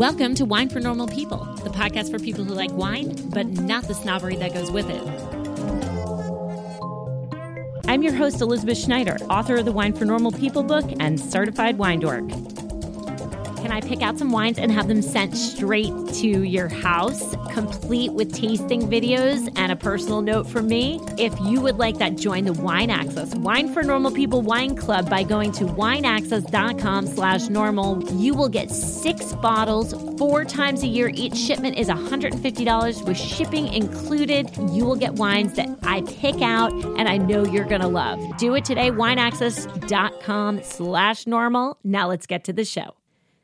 Welcome to Wine for Normal People, the podcast for people who like wine, but not the snobbery that goes with it. I'm your host, Elizabeth Schneider, author of the Wine for Normal People book and certified wine dork. Can I pick out some wines and have them sent straight to your house, complete with tasting videos and a personal note from me? If you would like that, join the Wine Access Wine for Normal People Wine Club by going to wineaccess.com/normal. You will get 6 bottles 4 times a year. Each shipment is $150 with shipping included. You will get wines that I pick out and I know you're going to love. Do it today, wineaccess.com/normal. Now let's get to the show.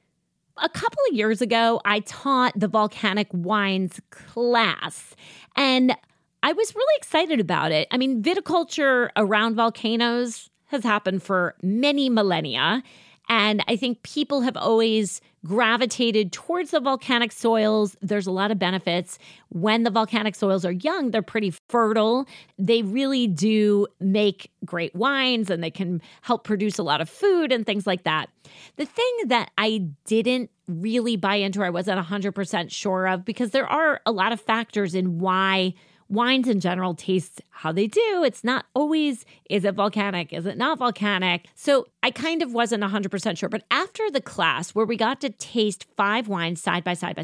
A couple of years ago, I taught the volcanic wines class, and I was really excited about it. I mean, viticulture around volcanoes has happened for many millennia, and I think people have always gravitated towards the volcanic soils. There's a lot of benefits. When the volcanic soils are young, they're pretty fertile. They really do make great wines, and they can help produce a lot of food and things like that. The thing that I didn't really buy into, or I wasn't 100% sure of, because there are a lot of factors in why wines in general taste how they do. It's not always, is it volcanic? Is it not volcanic? So I kind of wasn't 100% sure. But after the class where we got to taste 5 wines side by side,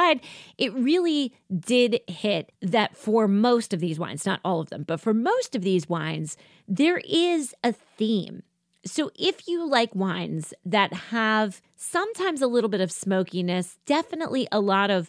it really did hit that for most of these wines, not all of them, but for most of these wines, there is a theme. So if you like wines that have sometimes a little bit of smokiness, definitely a lot of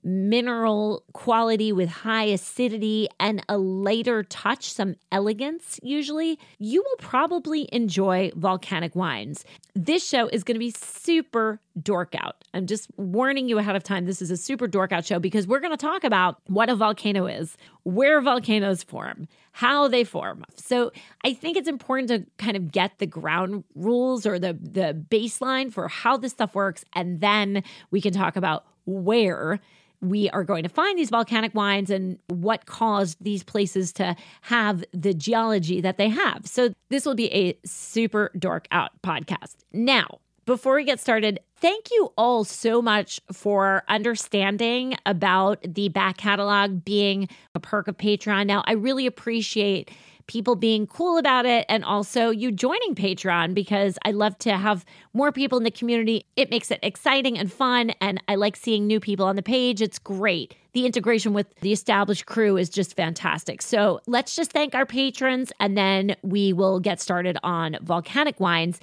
mineral quality with high acidity and a lighter touch, some elegance usually, you will probably enjoy volcanic wines. This show is going to be super dork out. I'm just warning you ahead of time. This is a super dork out show because we're going to talk about what a volcano is, where volcanoes form, how they form. So I think it's important to kind of get the ground rules or the baseline for how this stuff works, and then we can talk about where we are going to find these volcanic wines and what caused these places to have the geology that they have. So this will be a super dork out podcast. Now, before we get started, thank you all so much for understanding about the back catalog being a perk of Patreon. Now, I really appreciate people being cool about it and also you joining Patreon because I love to have more people in the community. It makes it exciting and fun, and I like seeing new people on the page. It's great. The integration with the established crew is just fantastic. So let's just thank our patrons, and then we will get started on volcanic wines.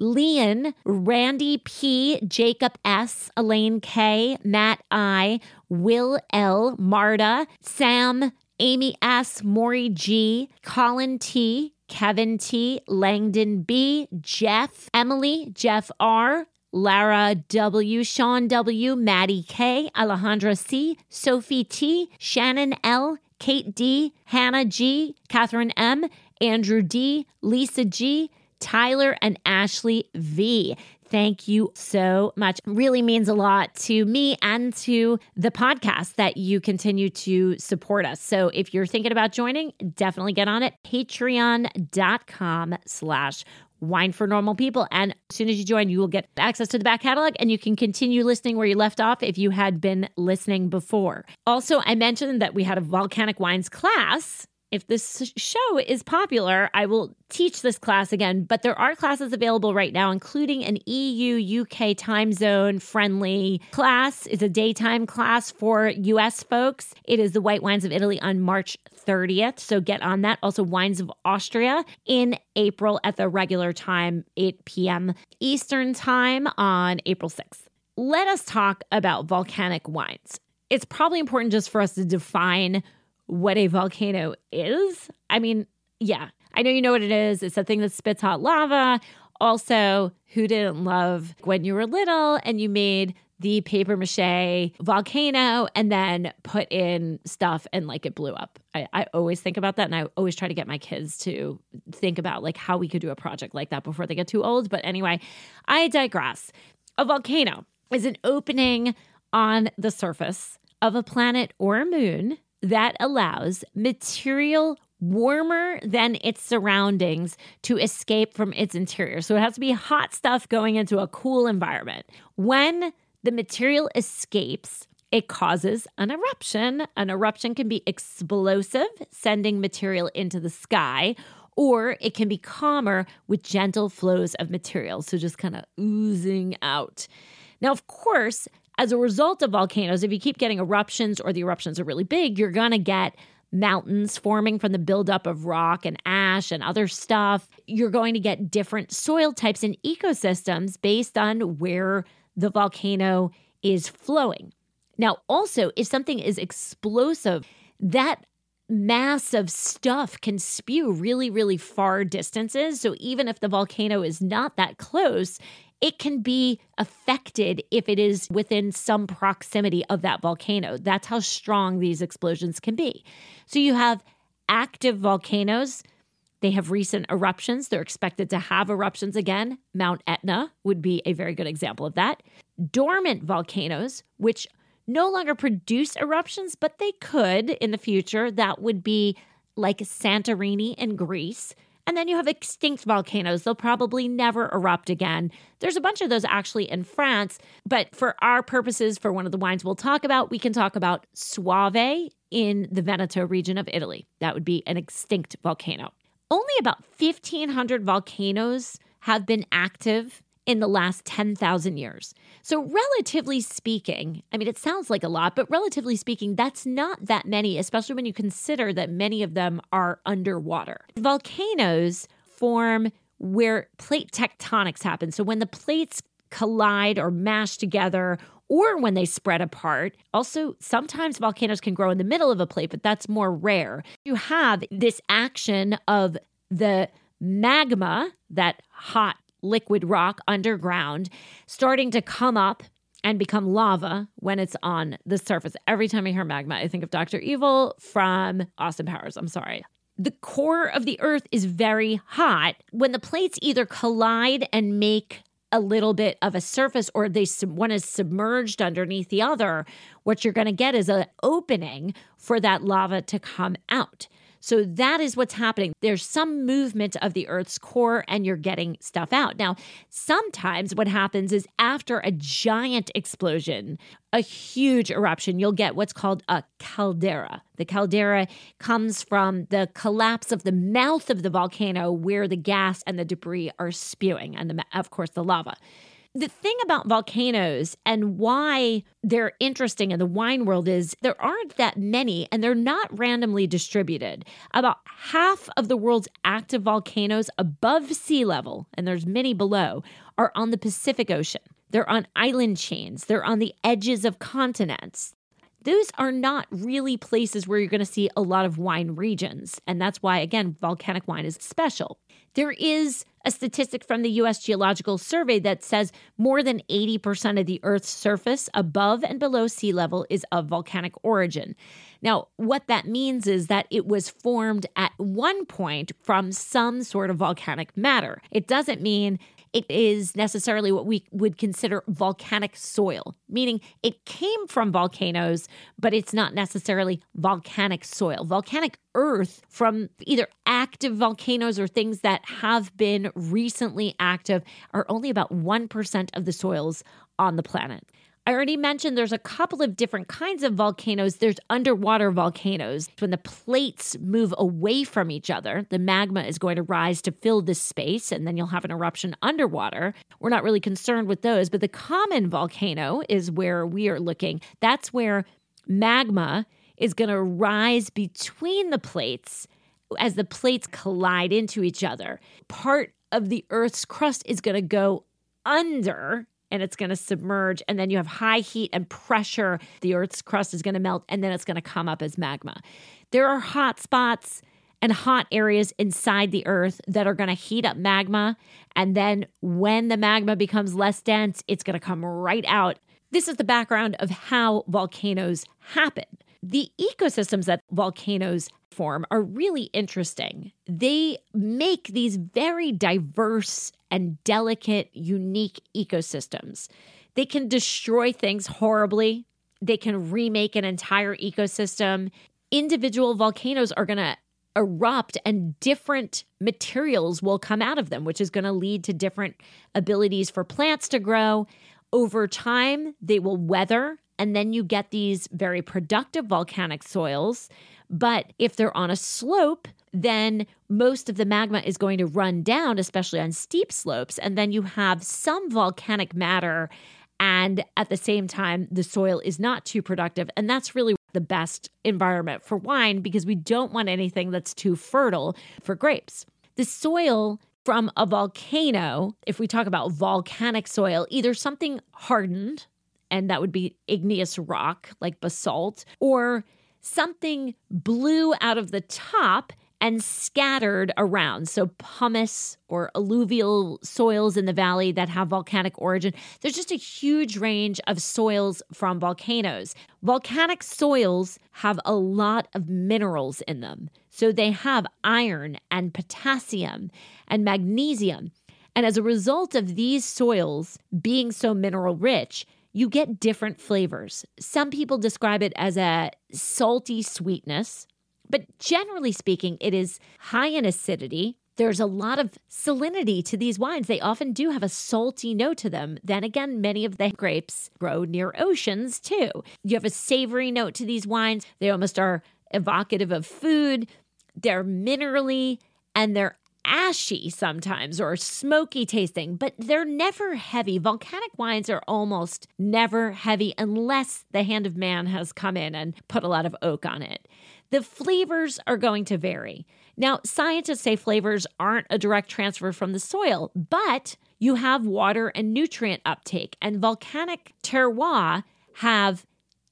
Leon, Randy P, Jacob S, Elaine K, Matt I, Will L, Marta, Sam, Amy S, Maury G, Colin T, Kevin T, Langdon B, Jeff, Emily, Jeff R, Lara W, Sean W, Maddie K, Alejandra C, Sophie T, Shannon L, Kate D, Hannah G, Catherine M, Andrew D, Lisa G, Tyler and Ashley V. Thank you so much. It really means a lot to me and to the podcast that you continue to support us. So if you're thinking about joining, definitely get on it. Patreon.com/Wine for Normal People. And as soon as you join, you will get access to the back catalog and you can continue listening where you left off if you had been listening before. Also, I mentioned that we had a volcanic wines class. If this show is popular, I will teach this class again, but there are classes available right now, including an EU, UK time zone friendly class. It's a daytime class for US folks. It is the White Wines of Italy on March 30th, so get on that. Also, Wines of Austria in April at the regular time, 8 p.m. Eastern time on April 6th. Let us talk about volcanic wines. It's probably important just for us to define what a volcano is. I mean, yeah, I know you know what it is. It's a thing that spits hot lava. Also, who didn't love when you were little and you made the paper mache volcano and then put in stuff and like it blew up? I always think about that, and I always try to get my kids to think about like how we could do a project like that before they get too old. But anyway, I digress. A volcano is an opening on the surface of a planet or a moon that allows material warmer than its surroundings to escape from its interior. So it has to be hot stuff going into a cool environment. When the material escapes, it causes an eruption. An eruption can be explosive, sending material into the sky, or it can be calmer with gentle flows of material, so just kind of oozing out. Now, of course, as a result of volcanoes, if you keep getting eruptions or the eruptions are really big, you're going to get mountains forming from the buildup of rock and ash and other stuff. You're going to get different soil types and ecosystems based on where the volcano is flowing. Now, also, if something is explosive, that mass of stuff can spew really, really far distances. So even if the volcano is not that close, it can be affected if it is within some proximity of that volcano. That's how strong these explosions can be. So you have active volcanoes. They have recent eruptions. They're expected to have eruptions again. Mount Etna would be a very good example of that. Dormant volcanoes, which no longer produce eruptions, but they could in the future. That would be like Santorini in Greece. And then you have extinct volcanoes. They'll probably never erupt again. There's a bunch of those actually in France. But for our purposes, for one of the wines we'll talk about, we can talk about Soave in the Veneto region of Italy. That would be an extinct volcano. Only about 1,500 volcanoes have been active in the last 10,000 years. So relatively speaking, I mean, it sounds like a lot, but relatively speaking, that's not that many, especially when you consider that many of them are underwater. Volcanoes form where plate tectonics happen. So when the plates collide or mash together, or when they spread apart. Also, sometimes volcanoes can grow in the middle of a plate, but that's more rare. You have this action of the magma, that hot liquid rock underground, starting to come up and become lava when it's on the surface. Every time I hear magma, I think of Dr. Evil from Austin Powers. I'm sorry. The core of the earth is very hot. When the plates either collide and make a little bit of a surface, or one is submerged underneath the other, what you're going to get is an opening for that lava to come out. So that is what's happening. There's some movement of the Earth's core and you're getting stuff out. Now, sometimes what happens is after a giant explosion, a huge eruption, you'll get what's called a caldera. The caldera comes from the collapse of the mouth of the volcano where the gas and the debris are spewing, and of course the lava. The thing about volcanoes and why they're interesting in the wine world is there aren't that many and they're not randomly distributed. About half of the world's active volcanoes above sea level, and there's many below, are on the Pacific Ocean. They're on island chains. They're on the edges of continents. Those are not really places where you're going to see a lot of wine regions. And that's why, again, volcanic wine is special. There is a statistic from the U.S. Geological Survey that says more than 80% of the Earth's surface above and below sea level is of volcanic origin. Now, what that means is that it was formed at one point from some sort of volcanic matter. It doesn't mean it is necessarily what we would consider volcanic soil, meaning it came from volcanoes, but it's not necessarily volcanic soil. Volcanic earth from either active volcanoes or things that have been recently active are only about 1% of the soils on the planet. I already mentioned there's a couple of different kinds of volcanoes. There's underwater volcanoes. When the plates move away from each other, the magma is going to rise to fill this space, and then you'll have an eruption underwater. We're not really concerned with those, but the common volcano is where we are looking. That's where magma is going to rise between the plates as the plates collide into each other. Part of the Earth's crust is going to go under, and it's going to submerge, and then you have high heat and pressure. The Earth's crust is going to melt, and then it's going to come up as magma. There are hot spots and hot areas inside the Earth that are going to heat up magma, and then when the magma becomes less dense, it's going to come right out. This is the background of how volcanoes happen. The ecosystems that volcanoes form are really interesting. They make these very diverse and delicate, unique ecosystems. They can destroy things horribly. They can remake an entire ecosystem. Individual volcanoes are going to erupt and different materials will come out of them, which is going to lead to different abilities for plants to grow. Over time, they will weather, and then you get these very productive volcanic soils. But if they're on a slope, then most of the magma is going to run down, especially on steep slopes. And then you have some volcanic matter. And at the same time, the soil is not too productive. And that's really the best environment for wine because we don't want anything that's too fertile for grapes. The soil from a volcano, if we talk about volcanic soil, either something hardened, and that would be igneous rock like basalt, or something blew out of the top and scattered around. So pumice or alluvial soils in the valley that have volcanic origin. There's just a huge range of soils from volcanoes. Volcanic soils have a lot of minerals in them. So they have iron and potassium and magnesium. And as a result of these soils being so mineral rich, you get different flavors. Some people describe it as a salty sweetness, but generally speaking, it is high in acidity. There's a lot of salinity to these wines. They often do have a salty note to them. Then again, many of the grapes grow near oceans too. You have a savory note to these wines. They almost are evocative of food. They're minerally and they're ashy sometimes or smoky tasting, but they're never heavy. Volcanic wines are almost never heavy unless the hand of man has come in and put a lot of oak on it. The flavors are going to vary. Now, scientists say flavors aren't a direct transfer from the soil, but you have water and nutrient uptake, and volcanic terroir have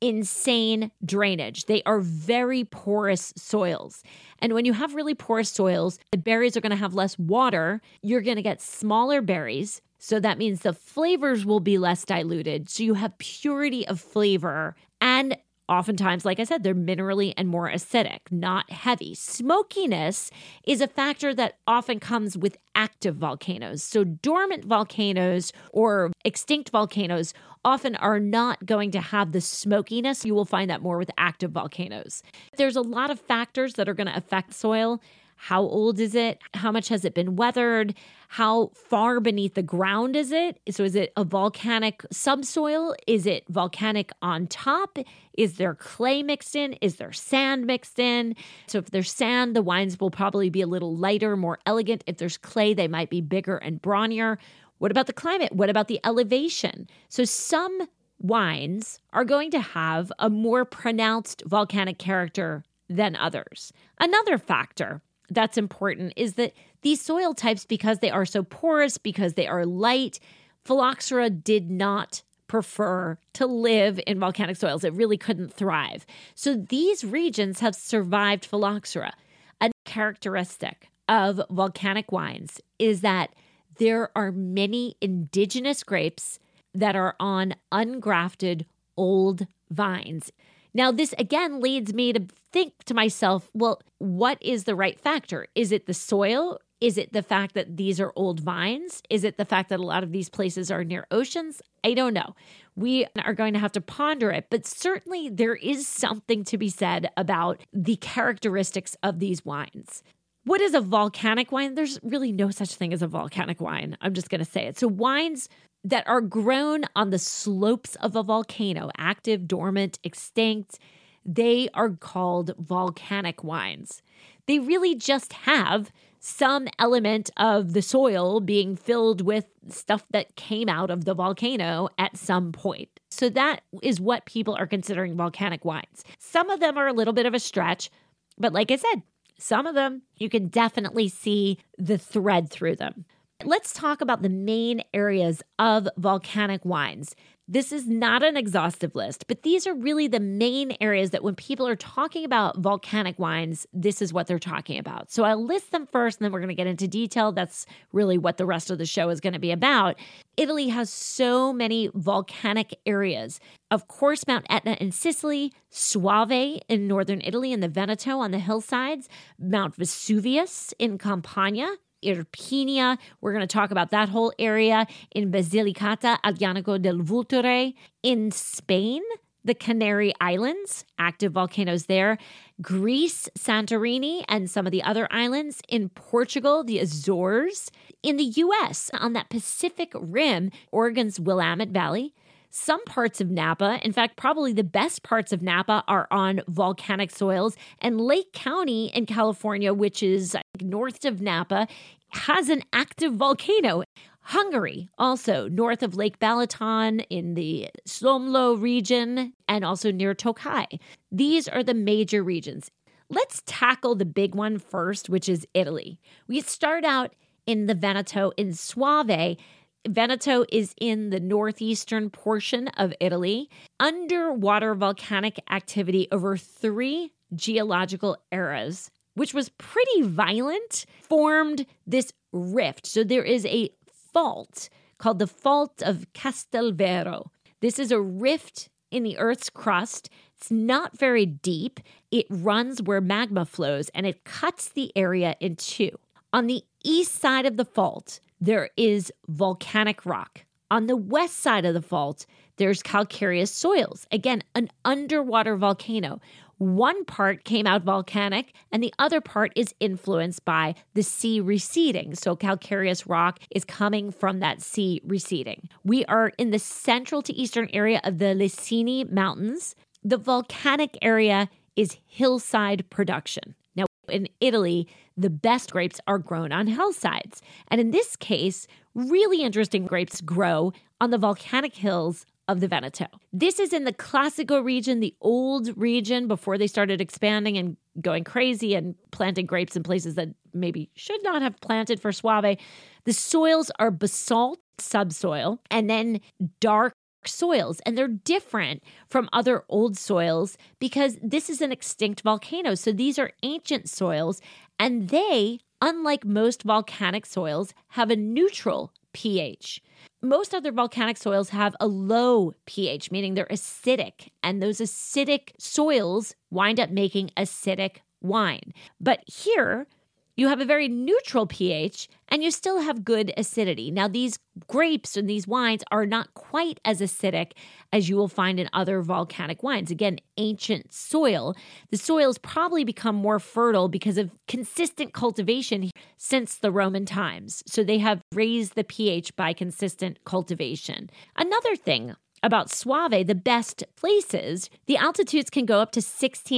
insane drainage. They are very porous soils. And when you have really porous soils, the berries are going to have less water. You're going to get smaller berries. So that means the flavors will be less diluted. So you have purity of flavor. And oftentimes, like I said, they're minerally and more acidic, not heavy. Smokiness is a factor that often comes with active volcanoes. So dormant volcanoes or extinct volcanoes often are not going to have the smokiness. You will find that more with active volcanoes. There's a lot of factors that are going to affect soil. How old is it? How much has it been weathered? How far beneath the ground is it? So is it a volcanic subsoil? Is it volcanic on top? Is there clay mixed in? Is there sand mixed in? So if there's sand, the wines will probably be a little lighter, more elegant. If there's clay, they might be bigger and brawnier. What about the climate? What about the elevation? So some wines are going to have a more pronounced volcanic character than others. Another factor that's important is that these soil types, because they are so porous, because they are light, phylloxera did not prefer to live in volcanic soils. It really couldn't thrive. So these regions have survived phylloxera. A characteristic of volcanic wines is that there are many indigenous grapes that are on ungrafted old vines. Now, this again leads me to think to myself, well, what is the right factor? Is it the soil? Is it the fact that these are old vines? Is it the fact that a lot of these places are near oceans? I don't know. We are going to have to ponder it, but certainly there is something to be said about the characteristics of these wines. What is a volcanic wine? There's really no such thing as a volcanic wine. I'm just going to say it. So wines that are grown on the slopes of a volcano, active, dormant, extinct, they are called volcanic wines. They really just have some element of the soil being filled with stuff that came out of the volcano at some point. So that is what people are considering volcanic wines. Some of them are a little bit of a stretch, but like I said, some of them you can definitely see the thread through them. Let's talk about the main areas of volcanic wines. This is not an exhaustive list, but these are really the main areas that when people are talking about volcanic wines, this is what they're talking about. So I'll list them first, and then we're going to get into detail. That's really what the rest of the show is going to be about. Italy has so many volcanic areas. Of course, Mount Etna in Sicily, Soave in northern Italy, and the Veneto on the hillsides, Mount Vesuvius in Campania, Irpinia, we're going to talk about that whole area, in Basilicata, Aglianico del Vulture. In Spain, The Canary Islands, active volcanoes there. Greece, Santorini, and some of the other islands. In Portugal, the Azores. In the U.S., on that Pacific Rim, Oregon's Willamette Valley. Some parts of Napa, in fact, probably the best parts of Napa, are on volcanic soils. And Lake County in California, which is north of Napa, has an active volcano. Hungary, also north of Lake Balaton in the Somlo region and also near Tokai. These are the major regions. Let's tackle the big one first, which is Italy. We start out in the Veneto in Soave. Veneto is in the northeastern portion of Italy. Underwater volcanic activity over 3 geological eras, which was pretty violent, formed this rift. So there is a fault called the Fault of Castelvero. This is a rift in the Earth's crust. It's not very deep. It runs where magma flows, and it cuts the area in two. On the east side of the fault, there is volcanic rock. On the west side of the fault, there's calcareous soils. Again, an underwater volcano. One part came out volcanic, and the other part is influenced by the sea receding. So calcareous rock is coming from that sea receding. We are in the central to eastern area of the Licini Mountains. The volcanic area is hillside production. Now, in Italy, the best grapes are grown on hillsides. And in this case, really interesting grapes grow on the volcanic hills of the Veneto. This is in the Classico region, the old region before they started expanding and going crazy and planting grapes in places that maybe should not have planted for Soave. The soils are basalt subsoil and then dark soils, and they're different from other old soils because this is an extinct volcano. So these are ancient soils, and they, unlike most volcanic soils, have a neutral pH. Most other volcanic soils have a low pH, meaning they're acidic, and those acidic soils wind up making acidic wine. But here, you have a very neutral pH, and you still have good acidity. Now, these grapes and these wines are not quite as acidic as you will find in other volcanic wines. Again, ancient soil. The soils probably become more fertile because of consistent cultivation since the Roman times. So they have raised the pH by consistent cultivation. Another thing about Soave, the best places, the altitudes can go up to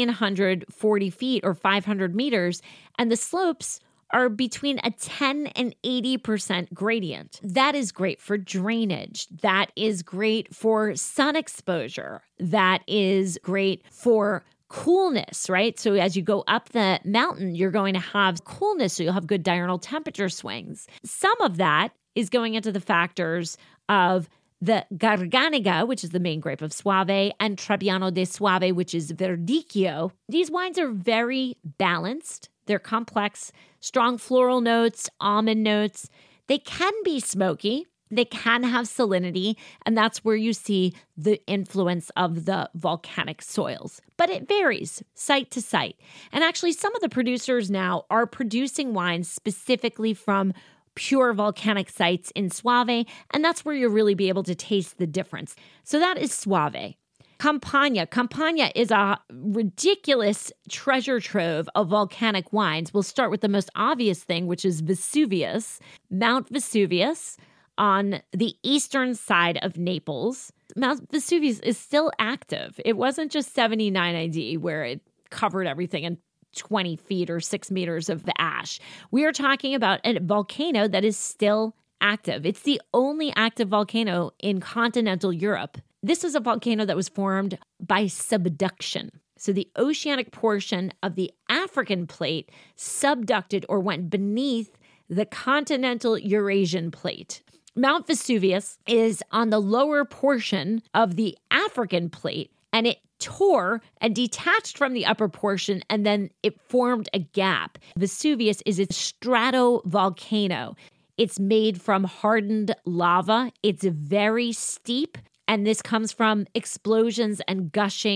1,640 feet or 500 meters, and the slopes are between a 10 and 80% gradient. That is great for drainage. That is great for sun exposure. That is great for coolness, right? So as you go up the mountain, you're going to have coolness, so you'll have good diurnal temperature swings. Some of that is going into the factors of the Garganega, which is the main grape of Soave, and Trebbiano de Soave, which is Verdicchio. These wines are very balanced. They're complex, strong floral notes, almond notes. They can be smoky. They can have salinity, and that's where you see the influence of the volcanic soils. But it varies site to site. And actually, some of the producers now are producing wines specifically from pure volcanic sites in Soave, and that's where you'll really be able to taste the difference. So that is Soave. Campania. Campania is a ridiculous treasure trove of volcanic wines. We'll start with the most obvious thing, which is Vesuvius. Mount Vesuvius on the eastern side of Naples. Mount Vesuvius is still active. It wasn't just 79 AD where it covered everything and 20 feet or 6 meters of the ash. We are talking about a volcano that is still active. It's the only active volcano in continental Europe. This is a volcano that was formed by subduction. So the oceanic portion of the African plate subducted or went beneath the continental Eurasian plate. Mount Vesuvius is on the lower portion of the African plate, and it tore and detached from the upper portion, and then it formed a gap. Vesuvius is a stratovolcano. It's made from hardened lava. It's very steep, and this comes from explosions and gushing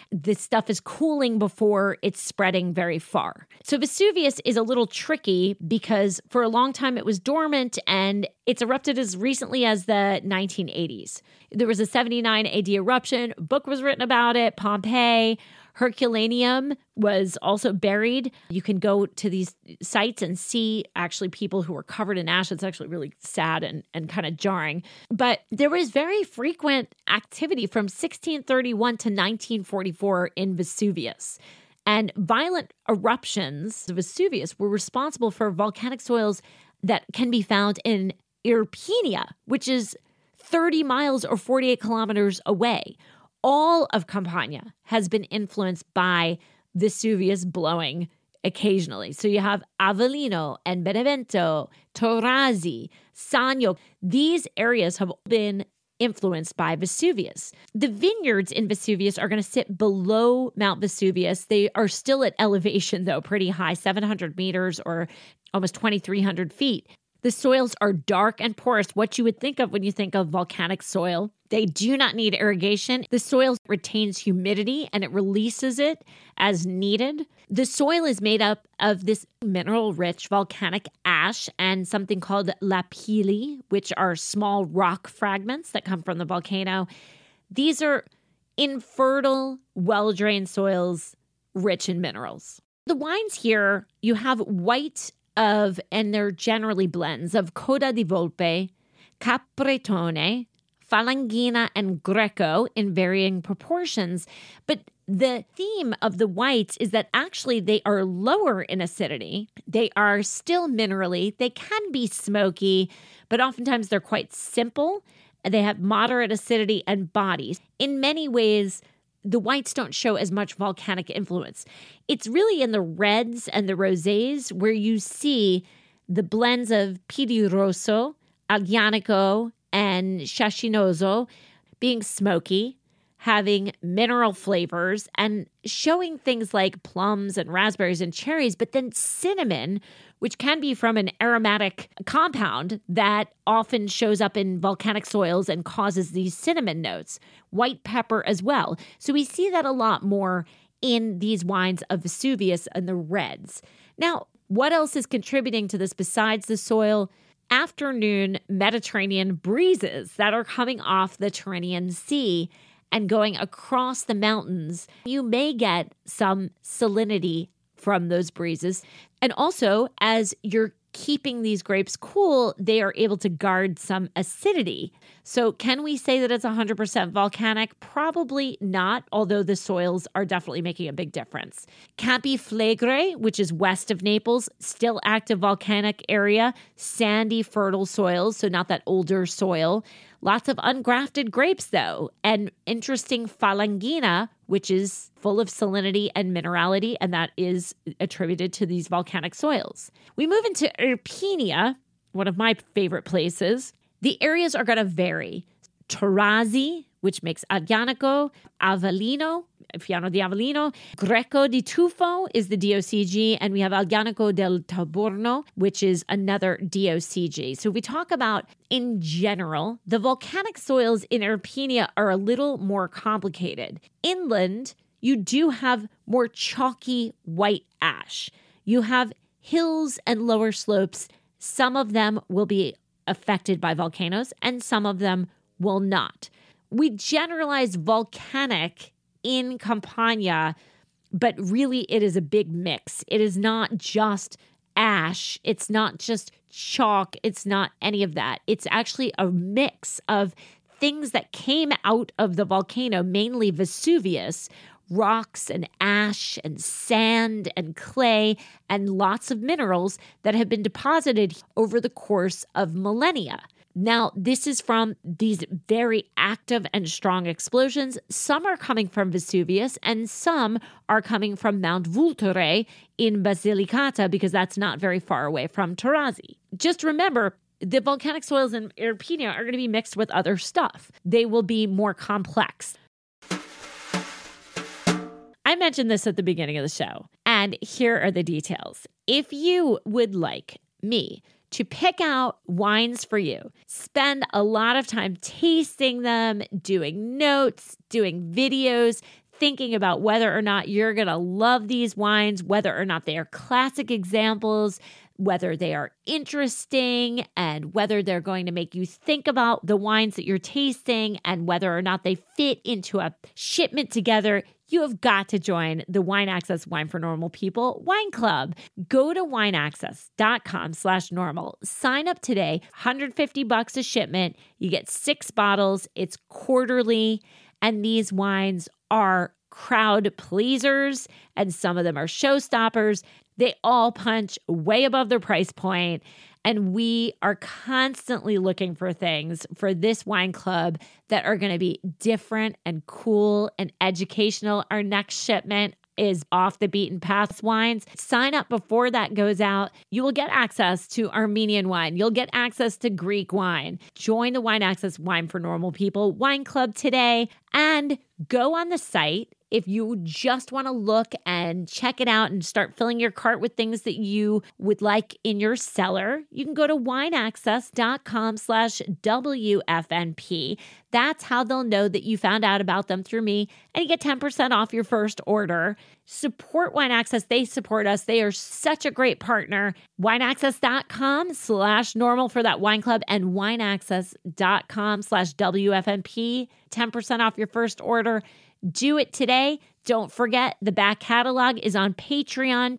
This stuff is cooling before it's spreading very far. So Vesuvius is a little tricky because for a long time it was dormant and it's erupted as recently as the 1980s. There was a 79 AD eruption. A book was written about it. Pompeii. Herculaneum was also buried. You can go to these sites and see actually people who were covered in ash. It's actually really sad and kind of jarring. But there was very frequent activity from 1631 to 1944 in Vesuvius. And violent eruptions of Vesuvius were responsible for volcanic soils that can be found in Irpinia, which is 30 miles or 48 kilometers away. All of Campania has been influenced by Vesuvius blowing occasionally. So you have Avellino and Benevento, Torasi, Sannio. These areas have been influenced by Vesuvius. The vineyards in Vesuvius are going to sit below Mount Vesuvius. They are still at elevation, though, pretty high, 700 meters or almost 2,300 feet. The soils are dark and porous, what you would think of when you think of volcanic soil. They do not need irrigation. The soil retains humidity and it releases it as needed. The soil is made up of this mineral-rich volcanic ash and something called lapilli, which are small rock fragments that come from the volcano. These are infertile, well-drained soils rich in minerals. The wines here, you have white and they're generally blends of Coda di Volpe, Capretone, Falangina, and Greco in varying proportions. But the theme of the whites is that actually they are lower in acidity. They are still minerally. They can be smoky, but oftentimes they're quite simple. They have moderate acidity and bodies. In many ways, the whites don't show as much volcanic influence. It's really in the reds and the rosés where you see the blends of Piedi Rosso, Aglianico, and Sciascinoso being smoky, having mineral flavors, and showing things like plums and raspberries and cherries, but then cinnamon, which can be from an aromatic compound that often shows up in volcanic soils and causes these cinnamon notes. White pepper as well. So we see that a lot more in these wines of Vesuvius and the reds. Now, what else is contributing to this besides the soil? Afternoon Mediterranean breezes that are coming off the Tyrrhenian Sea and going across the mountains. You may get some salinity from those breezes. And also, as you're keeping these grapes cool, they are able to guard some acidity. So can we say that it's 100% volcanic? Probably not, although the soils are definitely making a big difference. Campi Flegrei, which is west of Naples, still active volcanic area, sandy, fertile soils, so not that older soil. Lots of ungrafted grapes, though, and interesting Falangina, which is full of salinity and minerality, and that is attributed to these volcanic soils. We move into Irpinia, one of my favorite places. The areas are going to vary. Torasi, which makes Aglianico, Avellino, Fiano di Avellino, Greco di Tufo is the DOCG, and we have Aglianico del Taburno, which is another DOCG. So we talk about, in general, the volcanic soils in Irpinia are a little more complicated. Inland, you do have more chalky white ash. You have hills and lower slopes. Some of them will be affected by volcanoes, and some of them will not. We generalize volcanic in Campania, but really it is a big mix. It is not just ash. It's not just chalk. It's not any of that. It's actually a mix of things that came out of the volcano, mainly Vesuvius, rocks and ash and sand and clay and lots of minerals that have been deposited over the course of millennia. Now, this is from these very active and strong explosions. Some are coming from Vesuvius and some are coming from Mount Vulture in Basilicata because that's not very far away from Torasi. Just remember, the volcanic soils in Irpinia are going to be mixed with other stuff. They will be more complex. I mentioned this at the beginning of the show, and here are the details. If you would like me to pick out wines for you, spend a lot of time tasting them, doing notes, doing videos, thinking about whether or not you're going to love these wines, whether or not they are classic examples, whether they are interesting, and whether they're going to make you think about the wines that you're tasting, and whether or not they fit into a shipment together, you have got to join the Wine Access Wine for Normal People Wine Club. Go to wineaccess.com/normal. Sign up today, $150 a shipment. You get 6 bottles. It's quarterly, and these wines are crowd pleasers, and some of them are showstoppers. They all punch way above their price point, and we are constantly looking for things for this wine club that are going to be different and cool and educational. Our next shipment is Off the Beaten Path wines. Sign up before that goes out. You will get access to Armenian wine. You'll get access to Greek wine. Join the Wine Access Wine for Normal People Wine Club today, and go on the site. If you just want to look and check it out and start filling your cart with things that you would like in your cellar, you can go to wineaccess.com/WFNP. That's how they'll know that you found out about them through me, and you get 10% off your first order. Support Wine Access. They support us. They are such a great partner. Wineaccess.com/normal for that wine club, and wineaccess.com/WFNP. 10% off your first order. Do it today. Don't forget, the back catalog is on Patreon,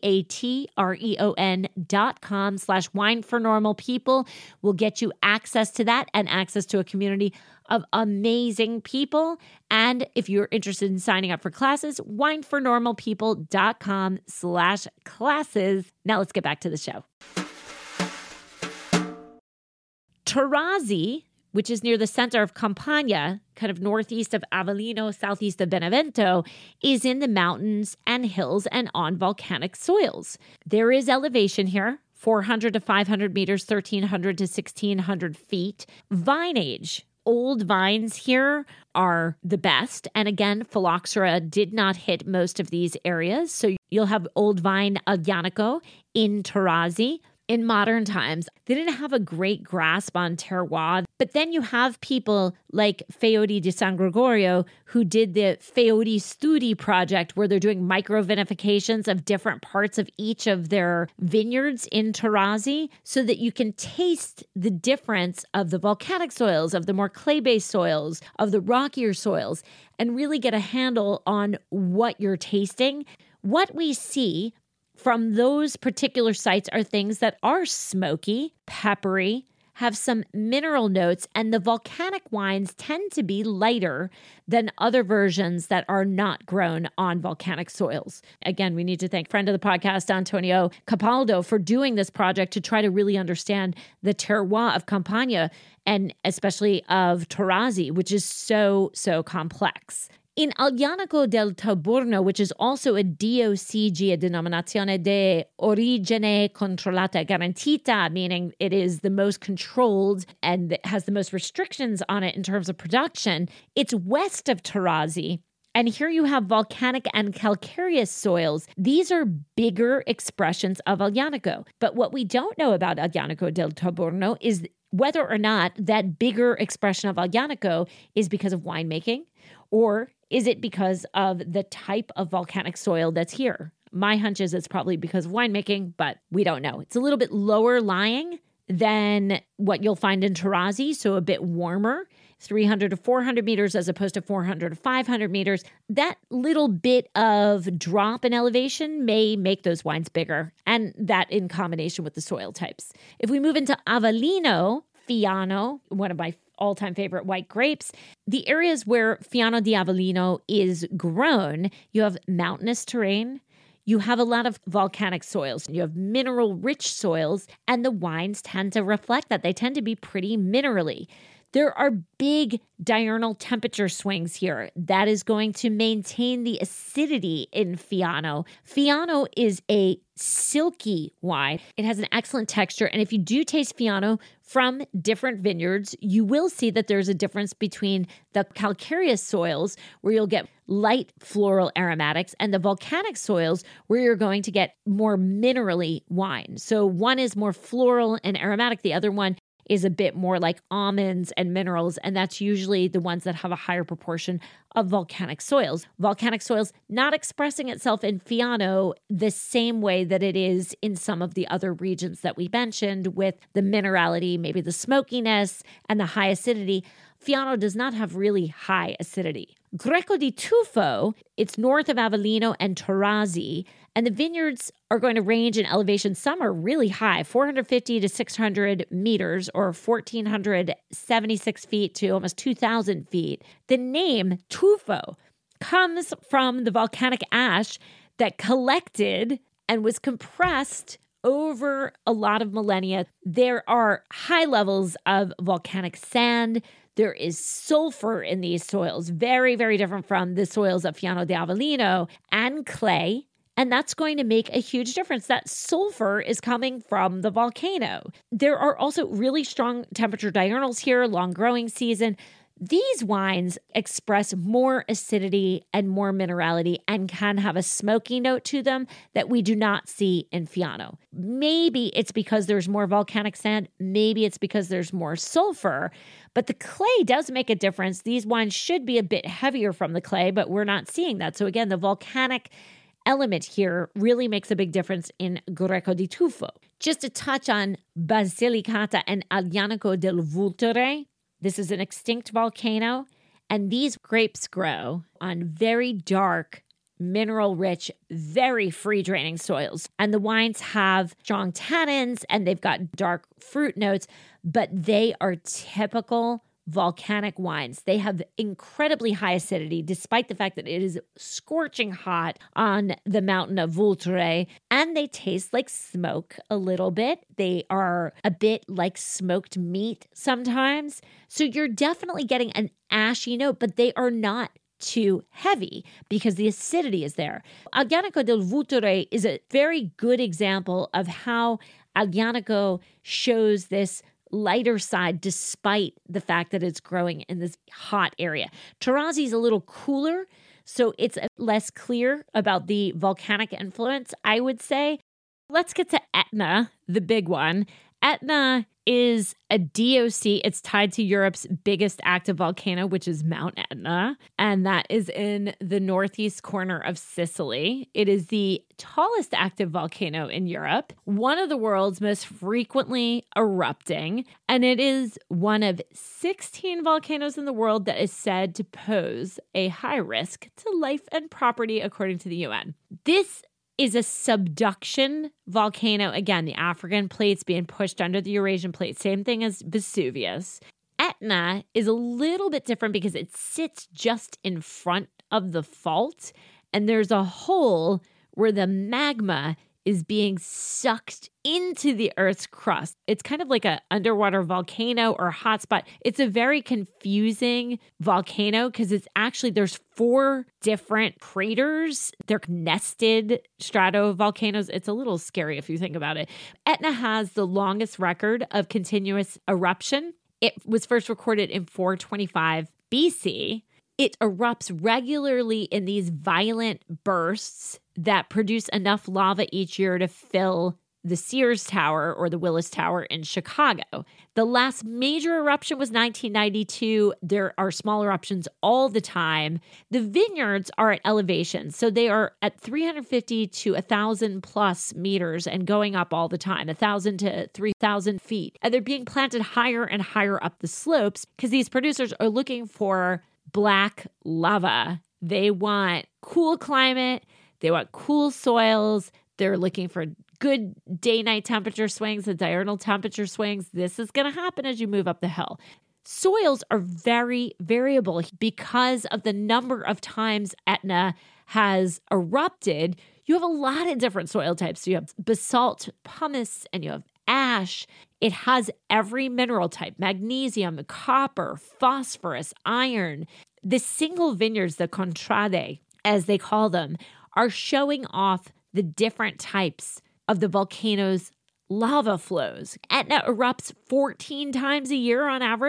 patreon.com/wine for normal people. We'll get you access to that and access to a community of amazing people. And if you're interested in signing up for classes, winefornormalpeople.com/classes. Now let's get back to the show. Tarazi, which is near the center of Campania, kind of northeast of Avellino, southeast of Benevento, is in the mountains and hills and on volcanic soils. There is elevation here, 400 to 500 meters, 1,300 to 1,600 feet. Vine age. Old vines here are the best. And again, phylloxera did not hit most of these areas. So you'll have old vine Aglianico in Tarazi. In modern times, they didn't have a great grasp on terroir. But then you have people like Feodi di San Gregorio who did the Feodi Studi project, where they're doing micro-vinifications of different parts of each of their vineyards in Tarazi, so that you can taste the difference of the volcanic soils, of the more clay-based soils, of the rockier soils, and really get a handle on what you're tasting. What we see from those particular sites are things that are smoky, peppery, have some mineral notes, and the volcanic wines tend to be lighter than other versions that are not grown on volcanic soils. Again, we need to thank friend of the podcast, Antonio Capaldo, for doing this project to try to really understand the terroir of Campania, and especially of Tarazi, which is so complex. In Aglianico del Taburno, which is also a DOCG, a Denominazione di Origine Controllata Garantita, meaning it is the most controlled and has the most restrictions on it in terms of production, it's west of Tarazi. And here you have volcanic and calcareous soils. These are bigger expressions of Aglianico. But what we don't know about Aglianico del Taburno is whether or not that bigger expression of Aglianico is because of winemaking, or is it because of the type of volcanic soil that's here? My hunch is it's probably because of winemaking, but we don't know. It's a little bit lower lying than what you'll find in Tarazi, so a bit warmer, 300 to 400 meters as opposed to 400 to 500 meters. That little bit of drop in elevation may make those wines bigger, and that in combination with the soil types. If we move into Avellino, Fiano, one of my all-time favorite white grapes, the areas where Fiano di Avellino is grown, you have mountainous terrain, you have a lot of volcanic soils, you have mineral-rich soils, and the wines tend to reflect that. They tend to be pretty minerally. There are big diurnal temperature swings here. That is going to maintain the acidity in Fiano. Fiano is a silky wine. It has an excellent texture. And if you do taste Fiano from different vineyards, you will see that there's a difference between the calcareous soils, where you'll get light floral aromatics, and the volcanic soils, where you're going to get more minerally wine. So one is more floral and aromatic. The other one is a bit more like almonds and minerals, and that's usually the ones that have a higher proportion of volcanic soils. Volcanic soils not expressing itself in Fiano the same way that it is in some of the other regions that we mentioned with the minerality, maybe the smokiness and the high acidity. Fiano does not have really high acidity. Greco di Tufo, it's north of Avellino and Tarazi, and the vineyards are going to range in elevation. Some are really high, 450 to 600 meters or 1,476 feet to almost 2,000 feet. The name Tufo comes from the volcanic ash that collected and was compressed over a lot of millennia. There are high levels of volcanic sand. There is sulfur in these soils, very, very different from the soils of Fiano di Avellino, and clay. And that's going to make a huge difference. That sulfur is coming from the volcano. There are also really strong temperature diurnals here, long growing season. These wines express more acidity and more minerality and can have a smoky note to them that we do not see in Fiano. Maybe it's because there's more volcanic sand. Maybe it's because there's more sulfur. But the clay does make a difference. These wines should be a bit heavier from the clay, but we're not seeing that. So again, the volcanic element here really makes a big difference in Greco di Tufo. Just a touch on Basilicata and Aglianico del Vulture. This is an extinct volcano, and these grapes grow on very dark, mineral-rich, very free-draining soils. And the wines have strong tannins, and they've got dark fruit notes, but they are typical volcanic wines. They have incredibly high acidity, despite the fact that it is scorching hot on the mountain of Vulture, and they taste like smoke a little bit. They are a bit like smoked meat sometimes. So you're definitely getting an ashy note, but they are not too heavy because the acidity is there. Aglianico del Vulture is a very good example of how Aglianico shows this lighter side despite the fact that it's growing in this hot area. Tarazi is a little cooler, so it's less clear about the volcanic influence, I would say. Let's get to Etna, the big one. Etna is a DOC. It's tied to Europe's biggest active volcano, which is Mount Etna, and that is in the northeast corner of Sicily. It is the tallest active volcano in Europe, one of the world's most frequently erupting, and it is one of 16 volcanoes in the world that is said to pose a high risk to life and property, according to the UN. This is a subduction volcano. Again, the African plate's being pushed under the Eurasian plate. Same thing as Vesuvius. Etna is a little bit different because it sits just in front of the fault, and there's a hole where the magma is being sucked into the Earth's crust. It's kind of like an underwater volcano or hotspot. It's a very confusing volcano because it's actually, there's 4 different craters. They're nested stratovolcanoes. It's a little scary if you think about it. Etna has the longest record of continuous eruption. It was first recorded in 425 BC. It erupts regularly in these violent bursts that produce enough lava each year to fill the Sears Tower or the Willis Tower in Chicago. The last major eruption was 1992. There are small eruptions all the time. The vineyards are at elevation, so they are at 350 to 1,000 plus meters and going up all the time, 1,000 to 3,000 feet. And they're being planted higher and higher up the slopes because these producers are looking for black lava. They want cool climate. They want cool soils. They're looking for good day-night temperature swings and diurnal temperature swings. This is going to happen as you move up the hill. Soils are very variable because of the number of times Etna has erupted. You have a lot of different soil types. So you have basalt, pumice, and you have ash. It has every mineral type: magnesium, copper, phosphorus, iron. The single vineyards, the contrade, as they call them, are showing off the different types of the volcano's lava flows. Etna erupts 14 times a year on average.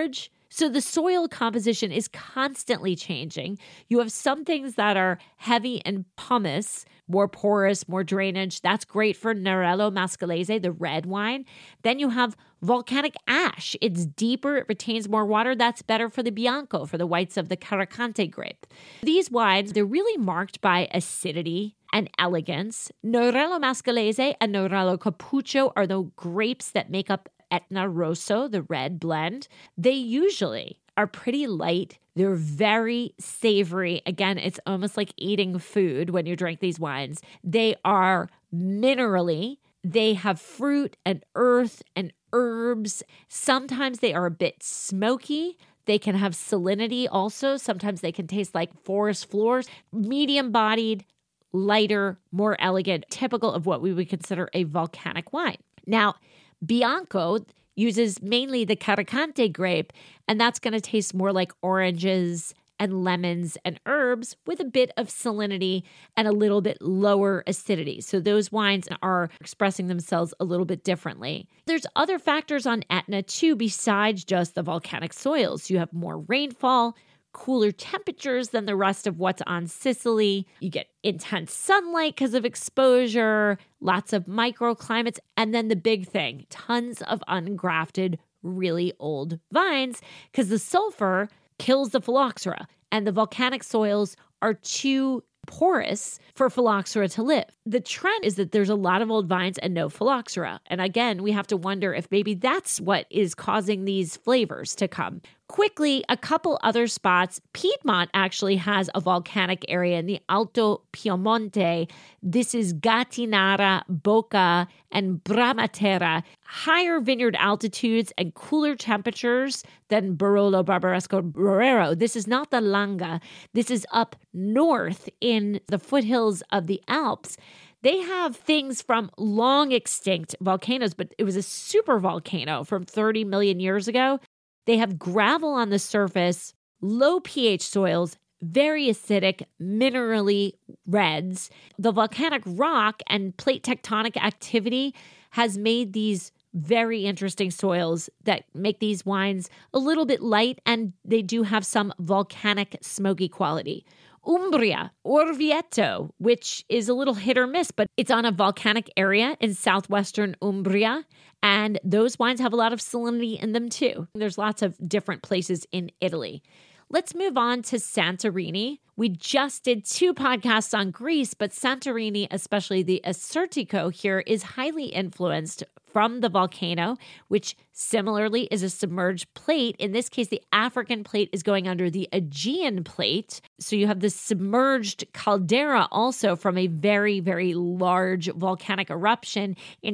So the soil composition is constantly changing. You have some things that are heavy in pumice, more porous, more drainage. That's great for Nerello Mascalese, the red wine. Then you have volcanic ash. It's deeper, it retains more water. That's better for the Bianco, for the whites of the Carricante grape. These wines, they're really marked by acidity and elegance. Nerello Mascalese and Nerello Cappuccio are the grapes that make up Etna Rosso, the red blend. They usually are pretty light. They're very savory. Again, it's almost like eating food when you drink these wines. They are minerally. They have fruit and earth and herbs. Sometimes they are a bit smoky. They can have salinity also. Sometimes they can taste like forest floors. Medium-bodied, lighter, more elegant, typical of what we would consider a volcanic wine. Now, Bianco uses mainly the Carricante grape, and that's going to taste more like oranges and lemons and herbs with a bit of salinity and a little bit lower acidity. So those wines are expressing themselves a little bit differently. There's other factors on Etna too, besides just the volcanic soils. You have more rainfall, cooler temperatures than the rest of what's on Sicily. You get intense sunlight because of exposure, lots of microclimates, and then the big thing, tons of ungrafted, really old vines because the sulfur kills the phylloxera and the volcanic soils are too porous for phylloxera to live. The trend is that there's a lot of old vines and no phylloxera. And again, we have to wonder if maybe that's what is causing these flavors to come. Quickly, a couple other spots. Piedmont actually has a volcanic area in the Alto Piemonte. This is Gattinara, Bocca, and Bramaterra. Higher vineyard altitudes and cooler temperatures than Barolo, Barbaresco, Brorero. This is not the Langa. This is up north in the foothills of the Alps. They have things from long extinct volcanoes, but it was a super volcano from 30 million years ago. They have gravel on the surface, low pH soils, very acidic, minerally reds. The volcanic rock and plate tectonic activity has made these very interesting soils that make these wines a little bit light, and they do have some volcanic smoky quality. Umbria, Orvieto, which is a little hit or miss, but it's on a volcanic area in southwestern Umbria, and those wines have a lot of salinity in them too. There's lots of different places in Italy. Let's move on to Santorini. We just did 2 podcasts on Greece, but Santorini, especially the Asurtico here, is highly influenced from the volcano, which similarly is a submerged plate. In this case, the African plate is going under the Aegean plate. So you have this submerged caldera also from a very, very large volcanic eruption in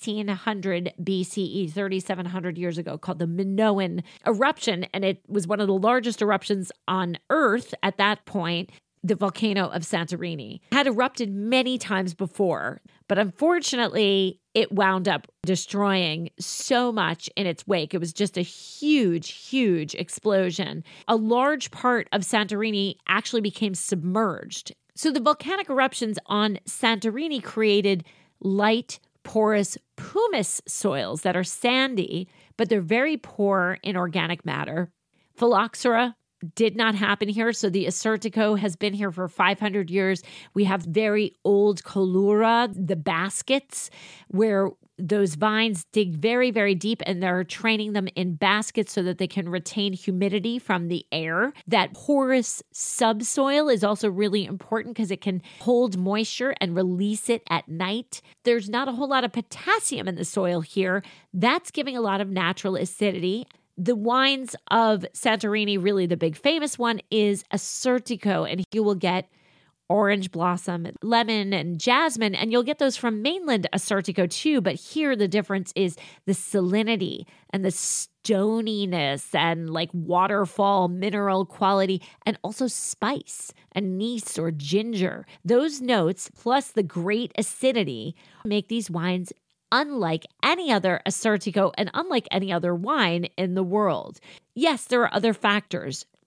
1600 BCE, 3,700 years ago, called the Minoan eruption. And it was one of the largest eruptions on Earth at that point. The volcano of Santorini had erupted many times before, but unfortunately, it wound up destroying so much in its wake. It was just a huge, huge explosion. A large part of Santorini actually became submerged. So the volcanic eruptions on Santorini created light, porous pumice soils that are sandy, but they're very poor in organic matter. Phylloxera did not happen here. So the Asurtico has been here for 500 years. We have very old colura, the baskets, where those vines dig very, very deep, and they're training them in baskets so that they can retain humidity from the air. That porous subsoil is also really important because it can hold moisture and release it at night. There's not a whole lot of potassium in the soil here. That's giving a lot of natural acidity. The wines of Santorini, really the big famous one, is Asurtico, and you will get orange blossom, lemon, and jasmine, and you'll get those from mainland Asurtico too, but here the difference is the salinity and the stoniness and like waterfall mineral quality, and also spice, anise or ginger. Those notes, plus the great acidity, make these wines unlike any other Asurtico and unlike any other wine in the world. Yes, there are other factors.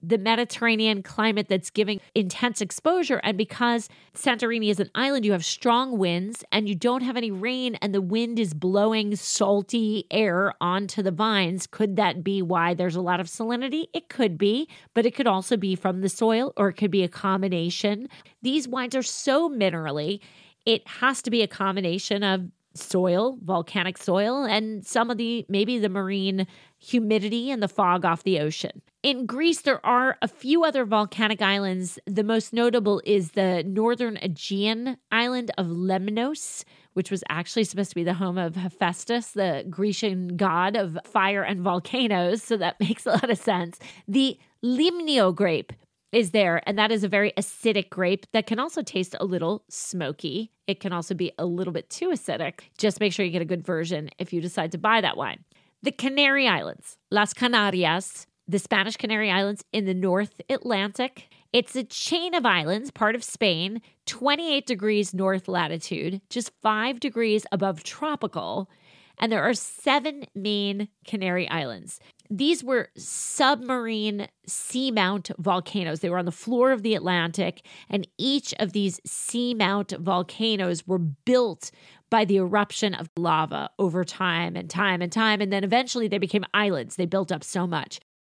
the Mediterranean climate that's giving intense exposure. And because Santorini is an island, you have strong winds and you don't have any rain and the wind is blowing salty air onto the vines. Could that be why there's a lot of salinity? It could be, but it could also be from the soil, or it could be a combination. These wines are so minerally, it has to be a combination of soil, volcanic soil, and maybe the marine humidity and the fog off the ocean. In Greece, there are a few other volcanic islands. The most notable is the northern Aegean island of Lemnos, which was actually supposed to be the home of Hephaestus, the Grecian god of fire and volcanoes. So that makes a lot of sense. The Limnio grape is there, and that is a very acidic grape that can also taste a little smoky. It can also be a little bit too acidic. Just make sure you get a good version if you decide to buy that wine. The Canary Islands, Las Canarias, the Spanish Canary Islands in the North Atlantic. It's a chain of islands, part of Spain, 28 degrees north latitude, just 5 degrees above tropical. And there are 7 main Canary Islands. These were submarine seamount volcanoes. They were on the floor of the Atlantic, and each of these seamount volcanoes were built by the eruption of lava over time and time and time. And then eventually they became islands. They built up so much.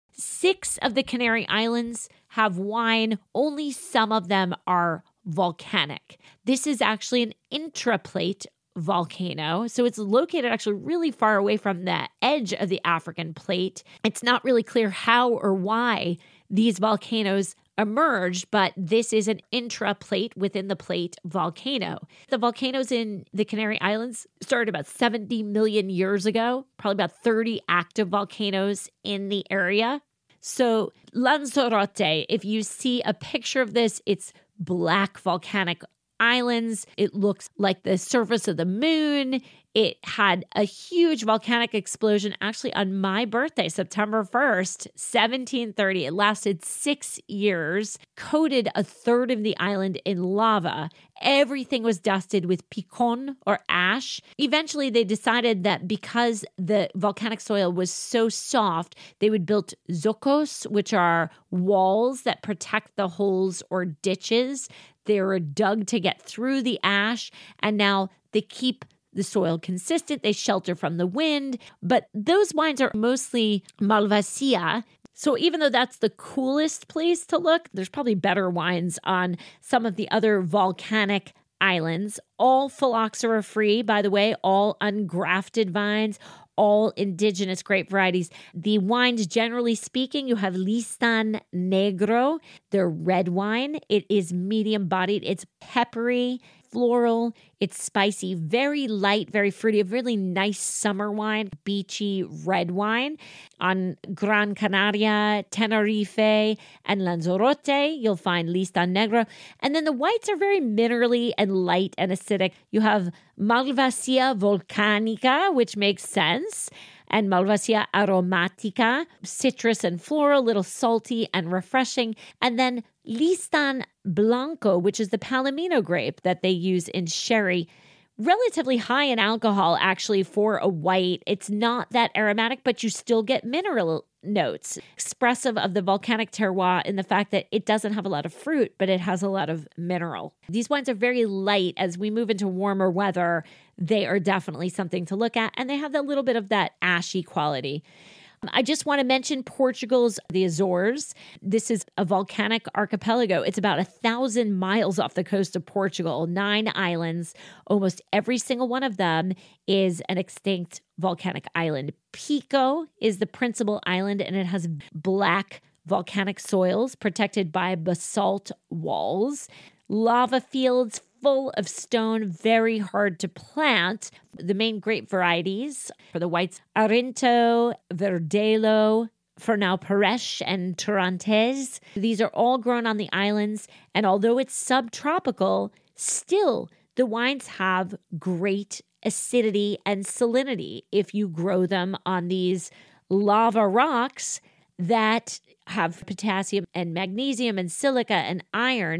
6 of the Canary Islands have wine. Only some of them are volcanic. This is actually an intraplate volcano. So it's located actually really far away from the edge of the African plate. It's not really clear how or why these volcanoes emerged, but this is an intraplate within the plate volcano. The volcanoes in the Canary Islands started about 70 million years ago, probably about 30 active volcanoes in the area. So Lanzarote, if you see a picture of this, it's black volcanic islands. It looks like the surface of the moon. It had a huge volcanic explosion actually on my birthday, September 1st, 1730. It lasted 6 years, coated a third of the island in lava. Everything was dusted with picon or ash. Eventually, they decided that because the volcanic soil was so soft, they would build zocos, which are walls that protect the holes or ditches. They were dug to get through the ash, and now they keep the soil consistent. They shelter from the wind, but those wines are mostly Malvasia. So even though that's the coolest place to look, there's probably better wines on some of the other volcanic islands. All phylloxera free, by the way, all ungrafted vines, all indigenous grape varieties. The wines, generally speaking, you have Listan Negro, their red wine. It is medium bodied. It's peppery, floral, it's spicy, very light, very fruity, a really nice summer wine, beachy red wine. On Gran Canaria, Tenerife, and Lanzarote, you'll find Listan Negro. And then the whites are very minerally and light and acidic. You have Malvasia volcanica, which makes sense, and Malvasia aromatica, citrus and floral, a little salty and refreshing. And then Listan Blanco, which is the Palomino grape that they use in sherry, relatively high in alcohol actually for a white. It's not that aromatic, but you still get mineral notes, expressive of the volcanic terroir in the fact that it doesn't have a lot of fruit, but it has a lot of mineral. These wines are very light. As we move into warmer weather, they are definitely something to look at, and they have a little bit of that ashy quality. I just want to mention Portugal's the Azores. This is a volcanic archipelago. It's about 1,000 miles off the coast of Portugal, 9 islands. Almost every single one of them is an extinct volcanic island. Pico is the principal island, and it has black volcanic soils protected by basalt walls. Lava fields full of stone, very hard to plant. The main grape varieties for the whites, Arinto, Verdelo, Fernão Pereche, and Torrontés. These are all grown on the islands, and although it's subtropical, still the wines have great acidity and salinity if you grow them on these lava rocks that have potassium and magnesium and silica and iron.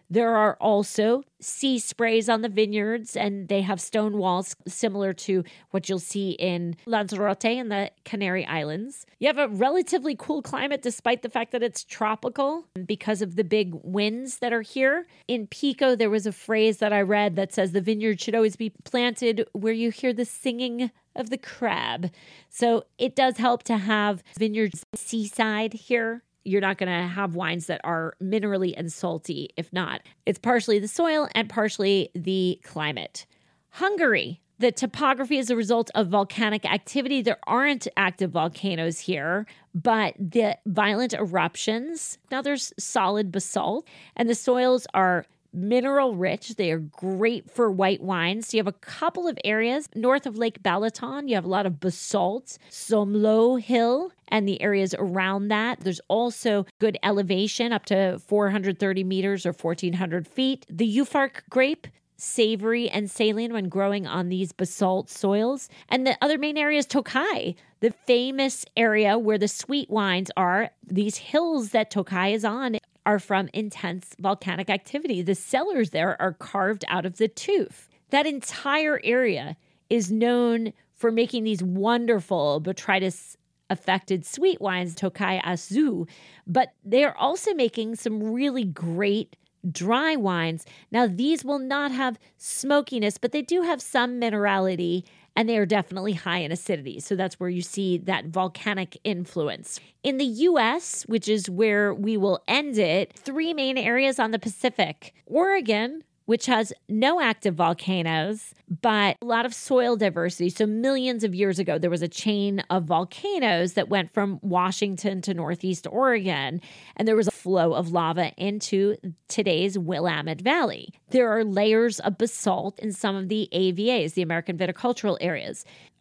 There are also sea sprays on the vineyards, and they have stone walls similar to what you'll see in Lanzarote in the Canary Islands. You have a relatively cool climate despite the fact that it's tropical because of the big winds that are here. In Pico, there was a phrase that I read that says the vineyard should always be planted where you hear the singing of the crab. So it does help to have vineyards seaside here. You're not going to have wines that are minerally and salty. If not, it's partially the soil and partially the climate. Hungary. The topography is a result of volcanic activity. There aren't active volcanoes here, but the violent eruptions. Now there's solid basalt, and the soils are mineral rich. They are great for white wines. So you have a couple of areas north of Lake Balaton. You have a lot of basalt, Somlo Hill, and the areas around that. There's also good elevation up to 430 meters or 1,400 feet. The Euphrates grape, savory and saline when growing on these basalt soils. And the other main area is Tokai, the famous area where the sweet wines are. These hills that Tokai is on are from intense volcanic activity. The cellars there are carved out of the tuff. That entire area is known for making these wonderful botrytis-affected sweet wines, Tokai Azu, but they're also making some really great dry wines. Now, these will not have smokiness, but they do have some minerality, and they are definitely high in acidity. So that's where you see that volcanic influence. In the U.S., which is where we will end it, 3 main areas on the Pacific. Oregon, which has no active volcanoes, but a lot of soil diversity. So millions of years ago, there was a chain of volcanoes that went from Washington to Northeast Oregon, and there was a flow of lava into today's Willamette Valley. There are layers of basalt in some of the AVAs, the American viticultural areas.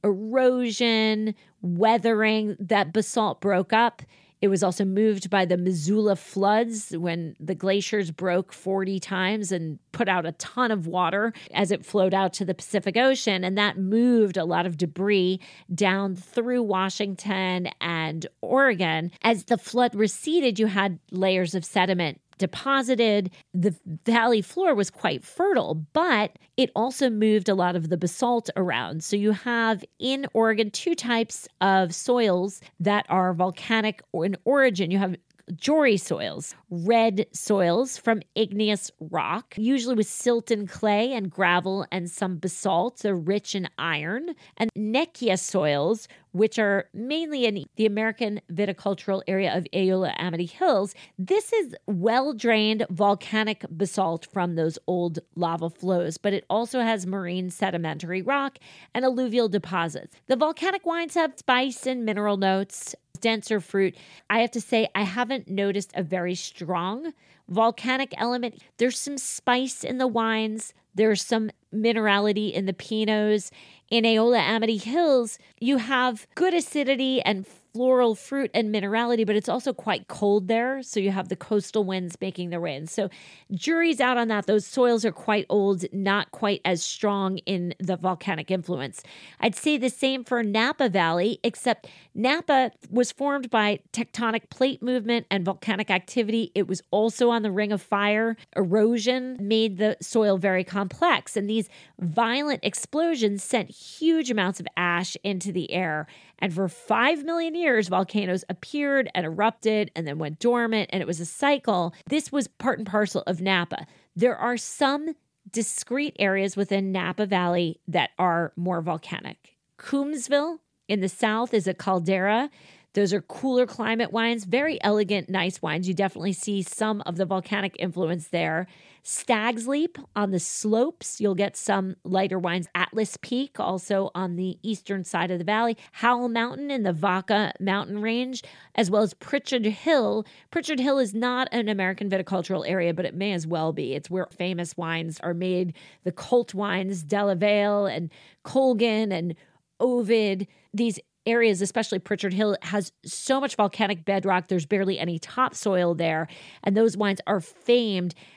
Erosion, weathering, that basalt broke up. It was also moved by the Missoula floods when the glaciers broke 40 times and put out a ton of water as it flowed out to the Pacific Ocean. And that moved a lot of debris down through Washington and Oregon. As the flood receded, you had layers of sediment deposited. The valley floor was quite fertile, but it also moved a lot of the basalt around. So you have in Oregon 2 types of soils that are volcanic in origin. You have Jori soils, red soils from igneous rock, usually with silt and clay and gravel and some basalt. They're rich in iron. And Nequia soils, which are mainly in the American viticultural area of Aola Amity Hills. This is well-drained volcanic basalt from those old lava flows, but it also has marine sedimentary rock and alluvial deposits. The volcanic wines have spice and mineral notes, denser fruit. I have to say, I haven't noticed a very strong volcanic element. There's some spice in the wines. There's some minerality in the Pinots. In Aola Amity Hills, you have good acidity and floral fruit and minerality, but it's also quite cold there. So you have the coastal winds making their way in. So jury's out on that. Those soils are quite old, not quite as strong in the volcanic influence. I'd say the same for Napa Valley, except Napa was formed by tectonic plate movement and volcanic activity. It was also on the Ring of Fire. Erosion made the soil very complex, and these violent explosions sent huge amounts of ash into the air. And for 5 million years, volcanoes appeared and erupted and then went dormant, and it was a cycle. This was part and parcel of Napa. There are some discrete areas within Napa Valley that are more volcanic. Coombsville in the south is a caldera. Those are cooler climate wines, very elegant, nice wines. You definitely see some of the volcanic influence there. Stag's Leap on the slopes, you'll get some lighter wines. Atlas Peak, also on the eastern side of the valley. Howell Mountain in the Vaca mountain range, as well as Pritchard Hill. Pritchard Hill is not an American viticultural area, but it may as well be. It's where famous wines are made. The cult wines, Delavale and Colgan and Ovid. These areas, especially Pritchard Hill, has so much volcanic bedrock. There's barely any topsoil there. And those wines are famed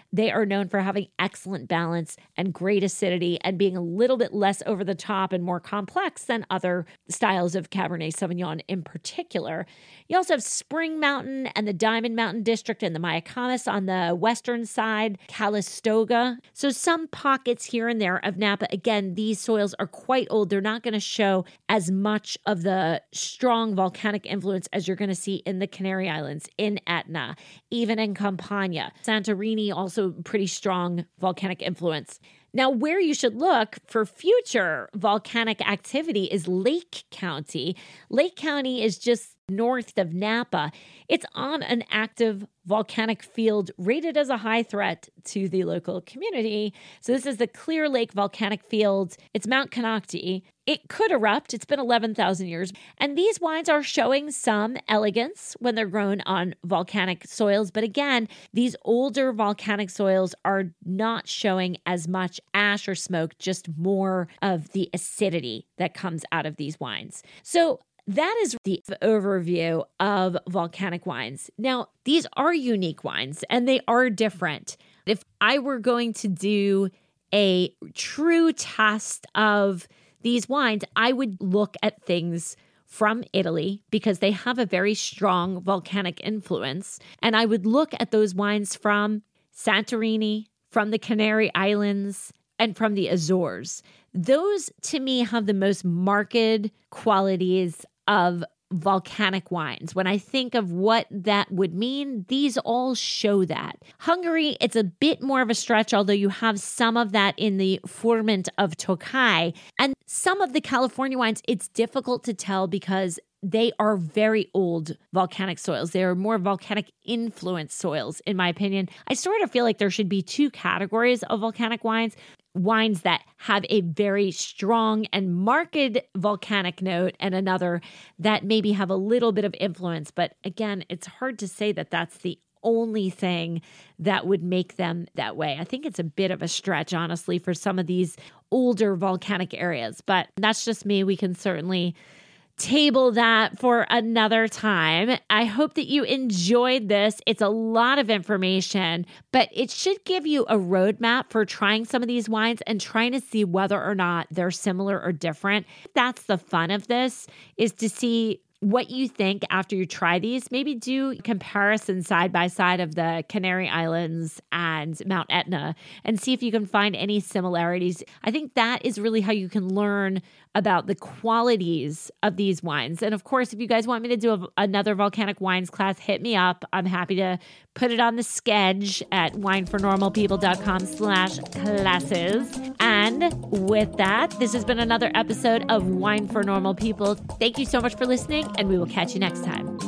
They are known for having excellent balance and great acidity and being a little bit less over the top and more complex than other styles of Cabernet Sauvignon in particular. You also have Spring Mountain and the Diamond Mountain District and the Mayacamas on the western side, Calistoga. So some pockets here and there of Napa. Again, these soils are quite old. They're not going to show as much of the strong volcanic influence as you're going to see in the Canary Islands, in Etna, even in Campania. Santorini, also pretty strong volcanic influence. Now, where you should look for future volcanic activity is Lake County. Lake County is just north of Napa. It's on an active volcanic field rated as a high threat to the local community. So this is the Clear Lake Volcanic Field. It's Mount Canocti. It could erupt. It's been 11,000 years. And these wines are showing some elegance when they're grown on volcanic soils. But again, these older volcanic soils are not showing as much ash or smoke, just more of the acidity that comes out of these wines. So that is the overview of volcanic wines. Now, these are unique wines and they are different. If I were going to do a true test of these wines, I would look at things from Italy because they have a very strong volcanic influence. And I would look at those wines from Santorini, from the Canary Islands, and from the Azores. Those, to me, have the most marked qualities of volcanic wines. When I think of what that would mean, these all show that. Hungary, it's a bit more of a stretch, although you have some of that in the Formant of Tokai. And some of the California wines, it's difficult to tell because they are very old volcanic soils. They are more volcanic influence soils, in my opinion. I sort of feel like there should be two categories of volcanic wines. Wines that have a very strong and marked volcanic note, and another that maybe have a little bit of influence. But again, it's hard to say that that's the only thing that would make them that way. I think it's a bit of a stretch, honestly, for some of these older volcanic areas. But that's just me. We can certainly table that for another time. I hope that you enjoyed this. It's a lot of information, but it should give you a roadmap for trying some of these wines and trying to see whether or not they're similar or different. That's the fun of this, is to see what you think after you try these. Maybe do comparison side by side of the Canary Islands and Mount Etna and see if you can find any similarities. I think that is really how you can learn about the qualities of these wines. And of course, if you guys want me to do another volcanic wines class, hit me up. I'm happy to put it on the sketch at winefornormalpeople.com/classes. And with that, this has been another episode of Wine for Normal People. Thank you so much for listening, and we will catch you next time.